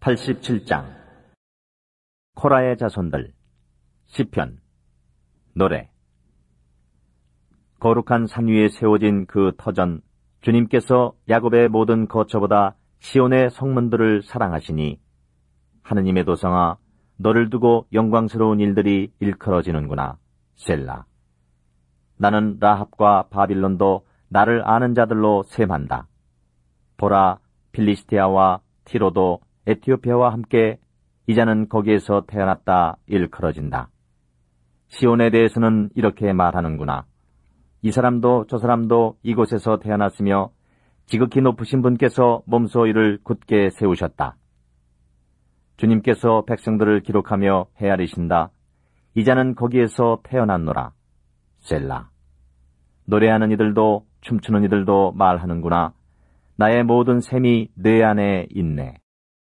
87장. 코라의 자손들. 시편. 노래. 거룩한 산 위에 세워진 그 터전, 주님께서 야곱의 모든 거처보다 시온의 성문들을 사랑하시니, 하느님의 도성아, 너를 두고 영광스러운 일들이 일컬어지는구나. 셀라. 나는 라합과 바빌론도 나를 아는 자들로 셈한다. 보라, 필리스티아와 티로도 에티오피아와 함께 이자는 거기에서 태어났다 일컬어진다. 시온에 대해서는 이렇게 말하는구나. 이 사람도 저 사람도 이곳에서 태어났으며 지극히 높으신 분께서 몸소 이를 굳게 세우셨다. 주님께서 백성들을 기록하며 헤아리신다. 이자는 거기에서 태어났노라. 셀라. 노래하는 이들도 춤추는 이들도 말하는구나. 나의 모든 셈이 뇌 안에 있네.